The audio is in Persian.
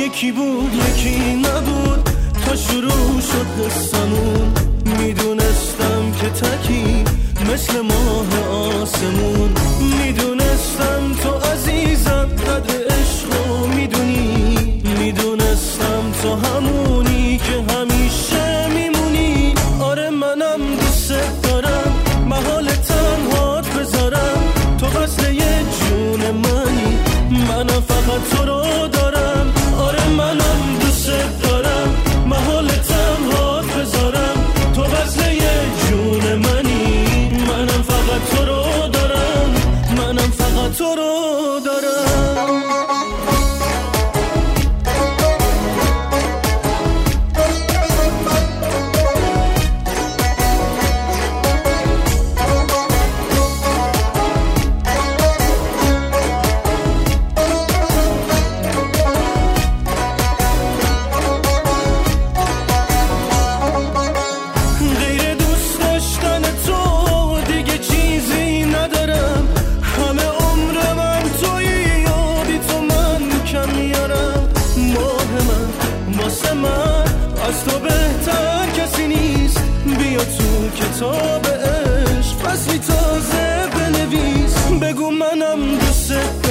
یکی بود یکی نبود، تا شروع شد قصمون. میدونستم که تکی مثل ماه آسمون، میدونستم تو عزیزم قدر عشقو میدونی، میدونستم تو همونی که همیشه میمونی. آره منم دوست دارم، محال تنهات بذارم، تو وصل یه جون منی، منم فقط تو رو دارم. آره منم دوست دارم، محال تنهات بذارم، تو وصل یه جون منی، منم فقط تو رو دارم، منم فقط تو رو دارم. از تو بهتر کسی نیست، بیا تو کتاب عشق فصلی تازه بنویس، بگو منم دوست